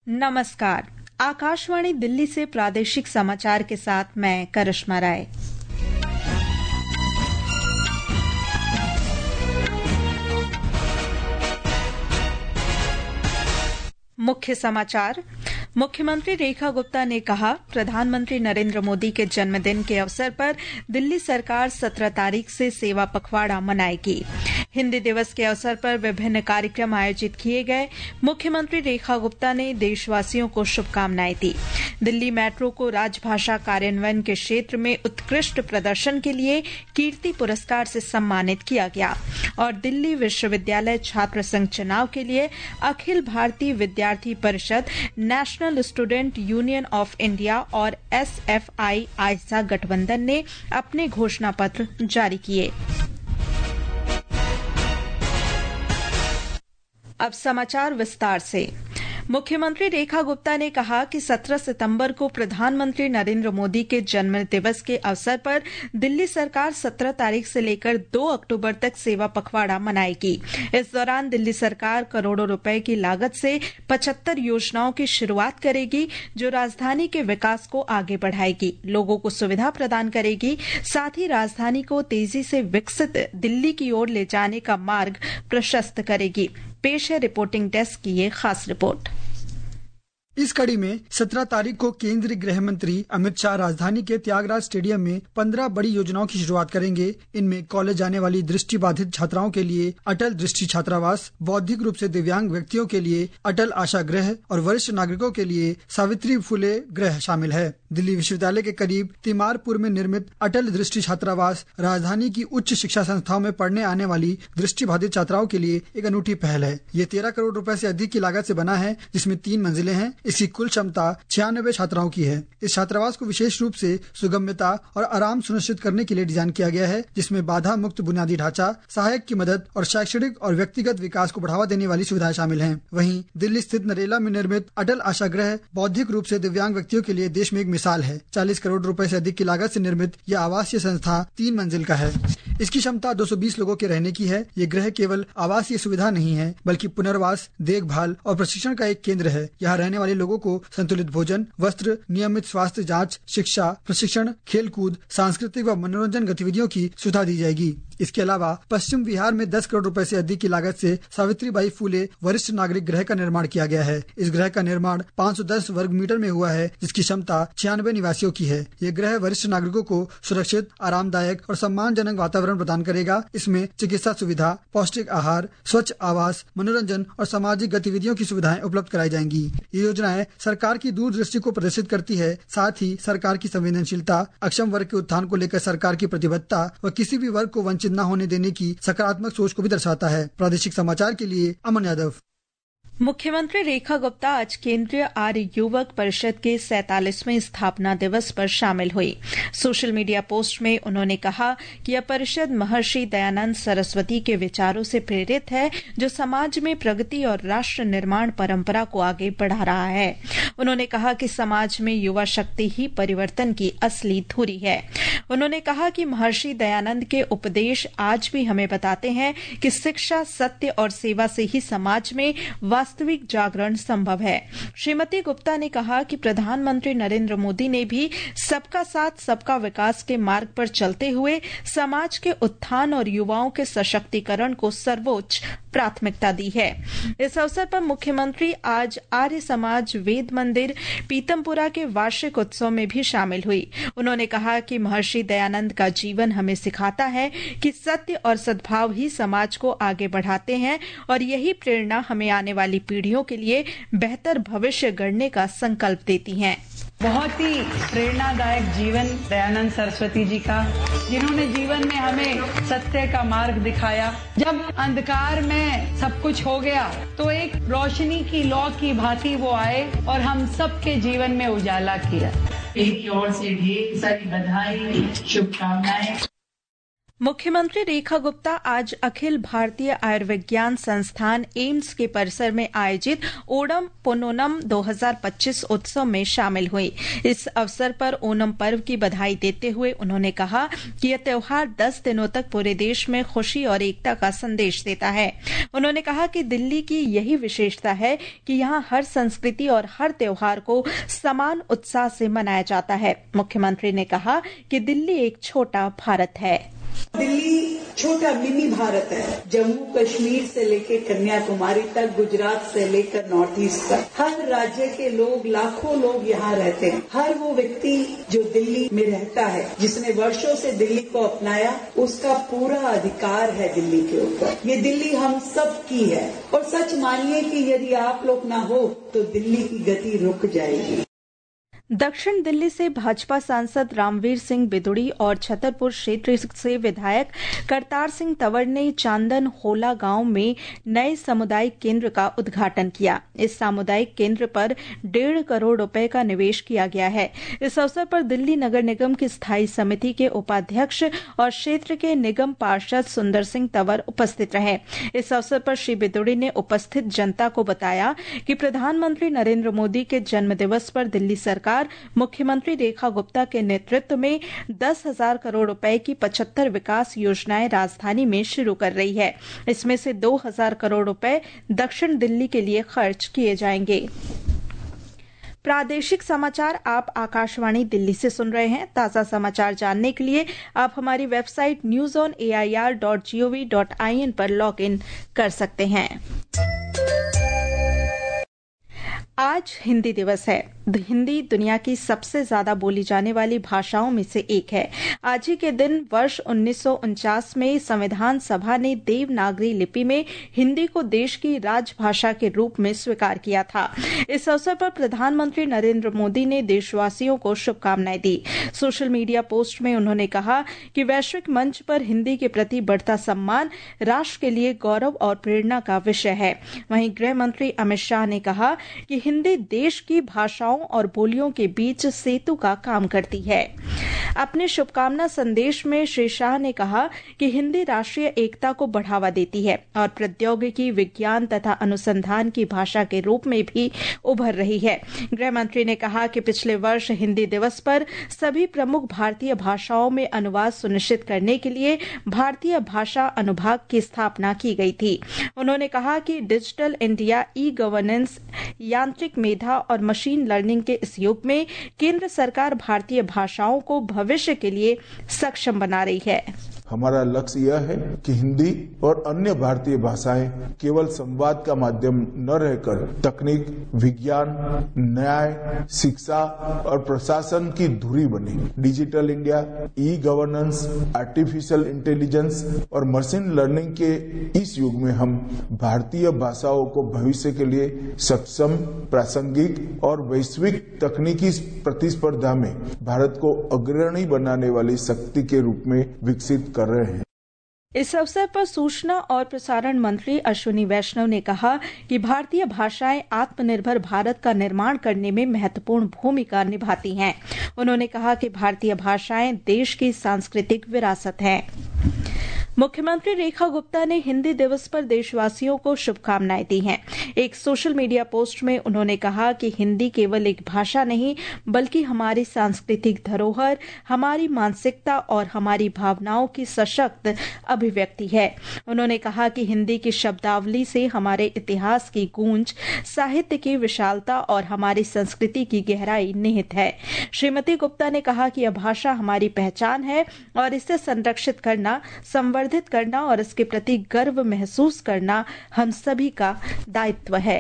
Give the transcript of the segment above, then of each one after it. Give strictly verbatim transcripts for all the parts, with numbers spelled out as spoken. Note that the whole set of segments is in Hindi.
नमस्कार। आकाशवाणी दिल्ली से प्रादेशिक समाचार के साथ मैं करिश्मा राय। मुख्य समाचार। मुख्यमंत्री रेखा गुप्ता ने कहा, प्रधानमंत्री नरेंद्र मोदी के जन्मदिन के अवसर पर दिल्ली सरकार सत्रह तारीख से सेवा पखवाड़ा मनाएगी। हिंदी दिवस के अवसर पर विभिन्न कार्यक्रम आयोजित किए गए। मुख्यमंत्री रेखा गुप्ता ने देशवासियों को शुभकामनाएं दी। दिल्ली मेट्रो को राजभाषा कार्यान्वयन के क्षेत्र में उत्कृष्ट प्रदर्शन के लिए कीर्ति पुरस्कार से सम्मानित किया गया और दिल्ली विश्वविद्यालय छात्र संघ चुनाव के लिए अखिल Bharatiya Vidyarthi Parishad, national student union of India और एस एफ आई आईसा गठबंधन ने अपने घोषणा पत्र जारी किए। अब समाचार विस्तार से। मुख्यमंत्री रेखा गुप्ता ने कहा कि सत्रह सितंबर को प्रधानमंत्री नरेंद्र मोदी के जन्म दिवस के अवसर पर दिल्ली सरकार सत्रह तारीख से लेकर दो अक्टूबर तक सेवा पखवाड़ा मनाएगी। इस दौरान दिल्ली सरकार करोड़ों रुपए की लागत से पचहत्तर योजनाओं की शुरुआत करेगी, जो राजधानी के विकास को आगे बढ़ाएगी, लोगों को सुविधा प्रदान करेगी, साथ ही राजधानी को तेजी से विकसित दिल्ली की ओर ले जाने का मार्ग प्रशस्त करेगी। पेश है रिपोर्टिंग डेस्क की ये खास रिपोर्ट। इस कड़ी में सत्रह तारीख को केंद्रीय गृह मंत्री अमित शाह राजधानी के त्यागराज स्टेडियम में पंद्रह बड़ी योजनाओं की शुरुआत करेंगे। इनमें कॉलेज जाने वाली दृष्टि बाधित छात्राओं के लिए अटल दृष्टि छात्रावास, बौद्धिक रूप से दिव्यांग व्यक्तियों के लिए अटल आशा गृह और वरिष्ठ नागरिकों के लिए सावित्री फुले गृह शामिल है। दिल्ली विश्वविद्यालय के करीब तिमारपुर में निर्मित अटल दृष्टि छात्रावास राजधानी की उच्च शिक्षा संस्थाओं में पढ़ने आने वाली दृष्टि बाधित छात्राओं के लिए एक अनूठी पहल है। ये तेरह करोड़ रुपए से अधिक की लागत से बना है, जिसमें तीन मंजिलें हैं। इसकी कुल क्षमता छियानबे छात्राओं की है। इस छात्रावास को विशेष रूप से सुगम्यता और आराम सुनिश्चित करने के लिए डिजाइन किया गया है, जिसमें बाधा मुक्त बुनियादी ढांचा, सहायक की मदद और शैक्षणिक और व्यक्तिगत विकास को बढ़ावा देने वाली सुविधाएं शामिल हैं। वहीं दिल्ली स्थित नरेला में निर्मित अटल आशा गृह बौद्धिक रूप से दिव्यांग व्यक्तियों के लिए देश में एक मिसाल है। चालीस करोड़ रुपए से अधिक की लागत से निर्मित यह आवासीय संस्था तीन मंजिल का है। इसकी क्षमता दो सौ बीस लोगों के रहने की है। ये गृह केवल आवासीय सुविधा नहीं है, बल्कि पुनर्वास, देखभाल और प्रशिक्षण का एक केंद्र है। यहाँ रहने वाले लोगों को संतुलित भोजन, वस्त्र, नियमित स्वास्थ्य जांच, शिक्षा, प्रशिक्षण, खेलकूद, सांस्कृतिक व मनोरंजन गतिविधियों की सुविधा दी जाएगी। इसके अलावा पश्चिम बिहार में दस करोड़ रुपए से अधिक की लागत से सावित्रीबाई फूले वरिष्ठ नागरिक गृह का निर्माण किया गया है। इस गृह का निर्माण पाँच सौ दस वर्ग मीटर में हुआ है, जिसकी क्षमता छियानबे निवासियों की है। ये गृह वरिष्ठ नागरिकों को सुरक्षित, आरामदायक और सम्मानजनक वातावरण प्रदान करेगा। इसमें चिकित्सा सुविधा, पौष्टिक आहार, स्वच्छ आवास, मनोरंजन और सामाजिक गतिविधियों की सुविधाएं उपलब्ध कराई जाएंगी। ये योजनाएं सरकार की दूरदृष्टि को प्रदर्शित करती है, साथ ही सरकार की संवेदनशीलता, अक्षम वर्ग के उत्थान को लेकर सरकार की प्रतिबद्धता व किसी भी वर्ग को वंचित न होने देने की सकारात्मक सोच को भी दर्शाता है। प्रादेशिक समाचार के लिए अमन यादव। मुख्यमंत्री रेखा गुप्ता आज केंद्रीय आर्य युवक परिषद के सैंतालीसवें स्थापना दिवस पर शामिल हुई। सोशल मीडिया पोस्ट में उन्होंने कहा कि यह परिषद महर्षि दयानंद सरस्वती के विचारों से प्रेरित है, जो समाज में प्रगति और राष्ट्र निर्माण परंपरा को आगे बढ़ा रहा है। उन्होंने कहा कि समाज में युवा शक्ति ही परिवर्तन की असली धुरी है। उन्होंने कहा कि महर्षि दयानंद के उपदेश आज भी हमें बताते हैं कि शिक्षा, सत्य और सेवा से ही समाज में वास्तविक जागरण संभव है। श्रीमती गुप्ता ने कहा कि प्रधानमंत्री नरेंद्र मोदी ने भी सबका साथ सबका विकास के मार्ग पर चलते हुए समाज के उत्थान और युवाओं के सशक्तिकरण को सर्वोच्च प्राथमिकता दी है। इस अवसर पर मुख्यमंत्री आज आर्य समाज वेद मंदिर पीतमपुरा के वार्षिक उत्सव में भी शामिल हुई। उन्होंने कहा कि महर्षि दयानंद का जीवन हमें सिखाता है कि सत्य और सद्भाव ही समाज को आगे बढ़ाते हैं और यही प्रेरणा हमें आने वाली पीढ़ियों के लिए बेहतर भविष्य गढ़ने का संकल्प देती हैं। बहुत ही प्रेरणादायक जीवन दयानंद सरस्वती जी का, जिन्होंने जीवन में हमें सत्य का मार्ग दिखाया। जब अंधकार में सब कुछ हो गया तो एक रोशनी की लौ की भांति वो आए और हम सबके जीवन में उजाला किया। एक ओर से ढेर सारी बधाई, शुभकामनाएं। मुख्यमंत्री रेखा गुप्ता आज अखिल भारतीय आयुर्विज्ञान संस्थान एम्स के परिसर में आयोजित ओणम पुनोनम दो हज़ार पच्चीस उत्सव में शामिल हुई। इस अवसर पर ओणम पर्व की बधाई देते हुए उन्होंने कहा कि यह त्योहार दस दिनों तक पूरे देश में खुशी और एकता का संदेश देता है। उन्होंने कहा कि दिल्ली की यही विशेषता है कि यहाँ हर संस्कृति और हर त्योहार को समान उत्साह से मनाया जाता है। मुख्यमंत्री ने कहा कि दिल्ली एक छोटा भारत है। दिल्ली छोटा मिनी भारत है। जम्मू कश्मीर से लेकर कन्याकुमारी तक, गुजरात से लेकर नॉर्थ ईस्ट तक, हर राज्य के लोग, लाखों लोग यहाँ रहते हैं। हर वो व्यक्ति जो दिल्ली में रहता है, जिसने वर्षों से दिल्ली को अपनाया, उसका पूरा अधिकार है दिल्ली के ऊपर। ये दिल्ली हम सब की है और सच मानिए कि यदि आप लोग ना हो तो दिल्ली की गति रुक जाएगी। दक्षिण दिल्ली से भाजपा सांसद रामवीर सिंह बिदुड़ी और छतरपुर क्षेत्र से विधायक करतार सिंह तंवर ने चांदन होला गांव में नए सामुदायिक केंद्र का उद्घाटन किया। इस सामुदायिक केंद्र पर डेढ़ करोड़ रुपए का निवेश किया गया है। इस अवसर पर दिल्ली नगर निगम की स्थायी समिति के उपाध्यक्ष और क्षेत्र के निगम पार्षद सुंदर सिंह तंवर उपस्थित रहे। इस अवसर पर श्री बिदुड़ी ने उपस्थित जनता को बताया कि प्रधानमंत्री नरेंद्र मोदी के जन्मदिवस पर दिल्ली सरकार मुख्यमंत्री रेखा गुप्ता के नेतृत्व में दस हजार करोड़ रुपए की पचहत्तर विकास योजनाएं राजधानी में शुरू कर रही है। इसमें से दो हजार करोड़ रुपए दक्षिण दिल्ली के लिए खर्च किए जाएंगे। प्रादेशिक समाचार आप आकाशवाणी दिल्ली से सुन रहे हैं। ताजा समाचार जानने के लिए आप हमारी website news on A I R dot G O V dot I N पर लॉग इन कर सकते हैं। आज हिंदी दिवस है। हिंदी दुनिया की सबसे ज्यादा बोली जाने वाली भाषाओं में से एक है। आज ही के दिन वर्ष उन्नीस सौ उनचास में संविधान सभा ने देवनागरी लिपि में हिंदी को देश की राजभाषा के रूप में स्वीकार किया था। इस अवसर पर प्रधानमंत्री नरेंद्र मोदी ने देशवासियों को शुभकामनाएं दी। सोशल मीडिया पोस्ट में उन्होंने कहा कि वैश्विक मंच पर हिंदी के प्रति बढ़ता सम्मान राष्ट्र के लिए गौरव और प्रेरणा का विषय है। वहीं गृह मंत्री अमित शाह ने कहा कि हिंदी देश की भाषाओं और बोलियों के बीच सेतु का काम करती है। अपने शुभकामना संदेश में श्री शाह ने कहा कि हिंदी राष्ट्रीय एकता को बढ़ावा देती है और प्रौद्योगिकी, विज्ञान तथा अनुसंधान की भाषा के रूप में भी उभर रही है। गृह मंत्री ने कहा कि पिछले वर्ष हिंदी दिवस पर सभी प्रमुख भारतीय भाषाओं में अनुवाद सुनिश्चित करने के लिए भारतीय भाषा अनुभाग की स्थापना की गई थी। उन्होंने कहा कि डिजिटल इंडिया, ई गवर्नेंस, यांत्रिक मेधा और मशीन लर्निंग के इस युग में केंद्र सरकार भारतीय भाषाओं को भविष्य के लिए सक्षम बना रही है। हमारा लक्ष्य यह है कि हिंदी और अन्य भारतीय भाषाएं केवल संवाद का माध्यम न रहकर तकनीक, विज्ञान, न्याय, शिक्षा और प्रशासन की धुरी बने। Digital India, e governance, artificial intelligence और मशीन लर्निंग के इस युग में हम भारतीय भाषाओं को भविष्य के लिए सक्षम, प्रासंगिक और वैश्विक तकनीकी प्रतिस्पर्धा में भारत को अग्रणी बनाने वाली शक्ति के रूप में विकसित कर रहे हैं। इस अवसर पर सूचना और प्रसारण मंत्री अश्विनी वैष्णव ने कहा कि भारतीय भाषाएं आत्मनिर्भर भारत का निर्माण करने में महत्वपूर्ण भूमिका निभाती हैं। उन्होंने कहा कि भारतीय भाषाएं देश की सांस्कृतिक विरासत हैं। मुख्यमंत्री रेखा गुप्ता ने हिंदी दिवस पर देशवासियों को शुभकामनाएं दी हैं। एक सोशल मीडिया पोस्ट में उन्होंने कहा कि हिंदी केवल एक भाषा नहीं बल्कि हमारी सांस्कृतिक धरोहर, हमारी मानसिकता और हमारी भावनाओं की सशक्त अभिव्यक्ति है। उन्होंने कहा कि हिंदी की शब्दावली से हमारे इतिहास की गूंज, साहित्य की विशालता और हमारी संस्कृति की गहराई निहित है। श्रीमती गुप्ता ने कहा कि यह भाषा हमारी पहचान है और इसे संरक्षित करना, संवर्धित करना और इसके प्रति गर्व महसूस करना हम सभी का दायित्व है।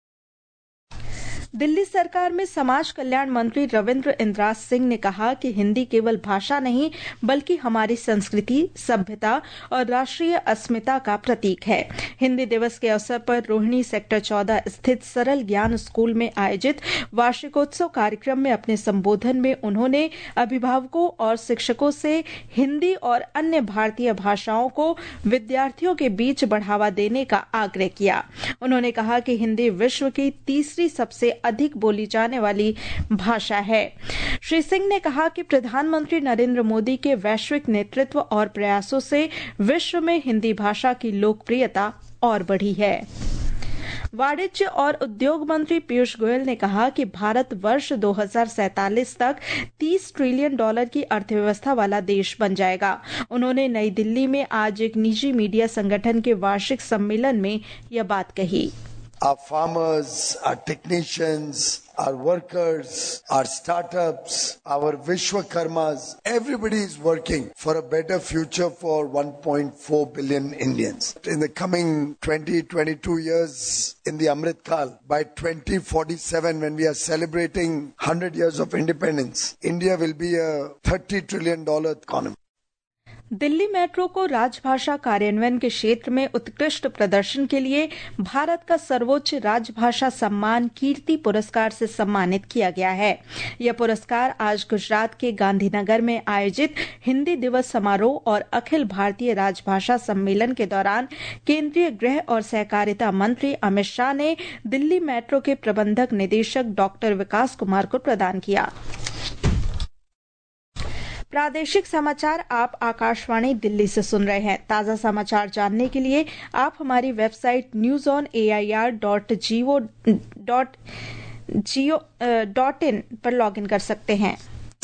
दिल्ली सरकार में समाज कल्याण मंत्री रविंद्र इंद्रास सिंह ने कहा कि हिंदी केवल भाषा नहीं बल्कि हमारी संस्कृति, सभ्यता और राष्ट्रीय अस्मिता का प्रतीक है। हिंदी दिवस के अवसर पर रोहिणी सेक्टर चौदह स्थित सरल ज्ञान स्कूल में आयोजित वार्षिकोत्सव कार्यक्रम में अपने संबोधन में उन्होंने अभिभावकों और शिक्षकों से हिंदी और अन्य भारतीय भाषाओं को विद्यार्थियों के बीच बढ़ावा देने का आग्रह किया। उन्होंने कहा कि हिंदी विश्व की तीसरी सबसे अधिक बोली जाने वाली भाषा है। श्री सिंह ने कहा कि प्रधानमंत्री नरेंद्र मोदी के वैश्विक नेतृत्व और प्रयासों से विश्व में हिंदी भाषा की लोकप्रियता और बढ़ी है। वाणिज्य और उद्योग मंत्री पीयूष गोयल ने कहा कि भारत वर्ष दो हज़ार सैंतालीस तक तीस ट्रिलियन डॉलर की अर्थव्यवस्था वाला देश बन जाएगा। उन्होंने नई दिल्ली में आज एक निजी मीडिया संगठन के वार्षिक सम्मेलन में यह बात कही। Our farmers, our technicians, our workers, our startups, our Vishwakarmas, everybody is working for a better future for one point four billion Indians. In the coming twenty, twenty-two years in the Amrit Kal, by twenty forty-seven when we are celebrating one hundred years of independence, India will be a thirty trillion dollar economy. Delhi metro को राजभाषा कार्यान्वयन के क्षेत्र में उत्कृष्ट प्रदर्शन के लिए भारत का सर्वोच्च राजभाषा सम्मान कीर्ति पुरस्कार से सम्मानित किया गया है। यह पुरस्कार आज गुजरात के गांधीनगर में आयोजित हिंदी दिवस समारोह और अखिल भारतीय राजभाषा सम्मेलन के दौरान केंद्रीय गृह और सहकारिता मंत्री अमित शाह ने दिल्ली मेट्रो के प्रबंधक निदेशक डॉक्टर विकास कुमार को प्रदान किया। प्रादेशिक समाचार आप आकाशवाणी दिल्ली से सुन रहे हैं। ताजा समाचार जानने के लिए आप हमारी website news on A I R dot G O dot G O dot in पर लॉगिन कर सकते हैं।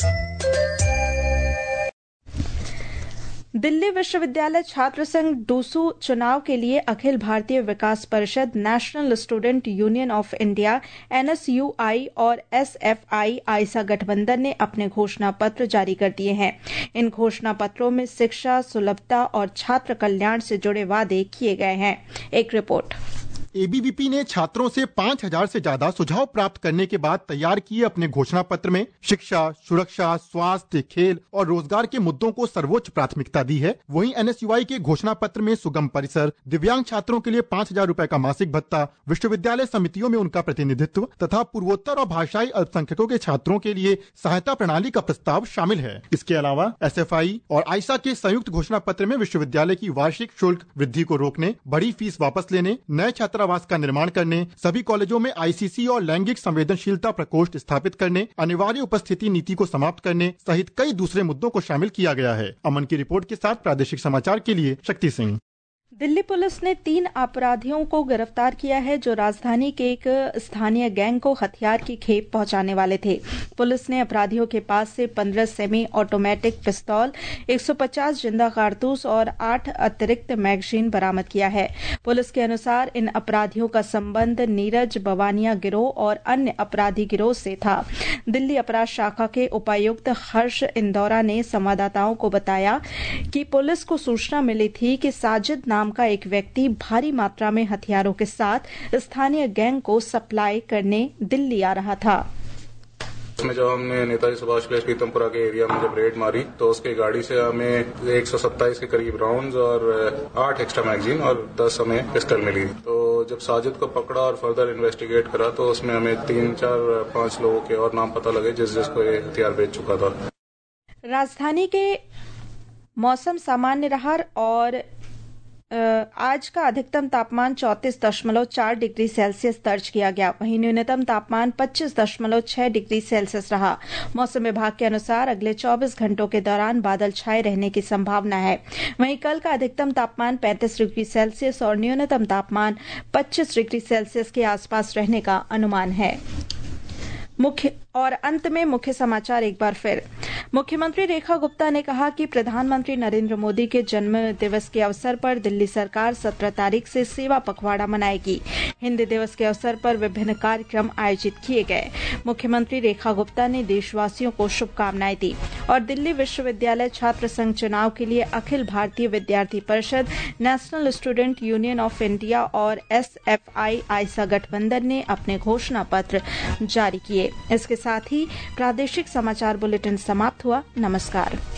दिल्ली विश्वविद्यालय छात्र संघ डूसू चुनाव के लिए अखिल Bharatiya Vikas Parishad, national student union of India N S U I और एस एफ आई आईसा गठबंधन ने अपने घोषणा पत्र जारी कर दिए हैं। इन घोषणा पत्रों में शिक्षा, सुलभता और छात्र कल्याण से जुड़े वादे किए गए हैं। एक रिपोर्ट। ए बी वी पी ने छात्रों से पाँच हज़ार से ज्यादा सुझाव प्राप्त करने के बाद तैयार किए अपने घोषणा पत्र में शिक्षा, सुरक्षा, स्वास्थ्य, खेल और रोजगार के मुद्दों को सर्वोच्च प्राथमिकता दी है। वहीं एन एस यू आई के घोषणा पत्र में सुगम परिसर, दिव्यांग छात्रों के लिए पाँच हजार रूपए का मासिक भत्ता, विश्वविद्यालय समितियों में उनका प्रतिनिधित्व तथा पूर्वोत्तर और भाषाई अल्पसंख्यकों के छात्रों के लिए सहायता प्रणाली का प्रस्ताव शामिल है। इसके अलावा एस एफ आई और आईसा के संयुक्त घोषणा पत्र में विश्वविद्यालय की वार्षिक शुल्क वृद्धि को रोकने, बड़ी फीस वापस लेने, नए छात्रावास का निर्माण करने, सभी कॉलेजों में आई सी सी और लैंगिक संवेदनशीलता प्रकोष्ठ स्थापित करने, अनिवार्य उपस्थिति नीति को समाप्त करने सहित कई दूसरे मुद्दों को शामिल किया गया है। अमन की रिपोर्ट के साथ प्रादेशिक समाचार के लिए शक्ति सिंह। दिल्ली पुलिस ने तीन अपराधियों को गिरफ्तार किया है जो राजधानी के एक स्थानीय गैंग को हथियार की खेप पहुंचाने वाले थे। पुलिस ने अपराधियों के पास से पंद्रह सेमी ऑटोमेटिक पिस्तौल, एक सौ पचास जिंदा कारतूस और आठ अतिरिक्त मैगजीन बरामद किया है। पुलिस के अनुसार इन अपराधियों का संबंध नीरज बवानिया गिरोह और अन्य अपराधी गिरोह से था। दिल्ली अपराध शाखा के उपायुक्त हर्ष इंदौरा ने संवाददाताओं को बताया कि पुलिस को सूचना मिली थी कि साजिद नाम का एक व्यक्ति भारी मात्रा में हथियारों के साथ स्थानीय गैंग को सप्लाई करने दिल्ली आ रहा था। उसमें जब हमने नेताजी सुभाष प्लेस पीतमपुरा के एरिया में जब रेड मारी तो उसके गाड़ी से हमें एक सौ सत्ताईस के करीब राउंड्स और आठ एक्स्ट्रा मैगजीन और दस हमें पिस्टल मिली। तो जब साजिद को पकड़ा और फर्दर इन्वेस्टिगेट करा तो उसमें हमें तीन चार पांच लोगों के और नाम पता लगे जिस जिसको ये हथियार बेच चुका था। राजधानी के मौसम सामान्य रहा और आज का अधिकतम तापमान चौंतीस दशमलव चार डिग्री सेल्सियस दर्ज किया गया। वहीं न्यूनतम तापमान पच्चीस दशमलव छह डिग्री सेल्सियस रहा। मौसम विभाग के अनुसार अगले चौबीस घंटों के दौरान बादल छाए रहने की संभावना है। वहीं कल का अधिकतम तापमान पैंतीस डिग्री सेल्सियस और न्यूनतम तापमान पच्चीस डिग्री सेल्सियस के आसपास रहने का अनुमान है। मुख्य और अंत में मुख्य समाचार एक बार फिर। मुख्यमंत्री रेखा गुप्ता ने कहा कि प्रधानमंत्री नरेंद्र मोदी के जन्म दिवस के अवसर पर दिल्ली सरकार सत्रह तारीख से सेवा पखवाड़ा मनाएगी। हिंदी दिवस के अवसर पर विभिन्न कार्यक्रम आयोजित किए गए। मुख्यमंत्री रेखा गुप्ता ने देशवासियों को शुभकामनाएं दी और दिल्ली विश्वविद्यालय छात्र संघ चुनाव के लिए अखिल Bharatiya Vidyarthi Parishad, national student union of India और एस एफ आई आईसा गठबंधन ने अपने घोषणा पत्र जारी किए। इसके साथ ही प्रादेशिक समाचार बुलेटिन समाप्त हुआ। नमस्कार।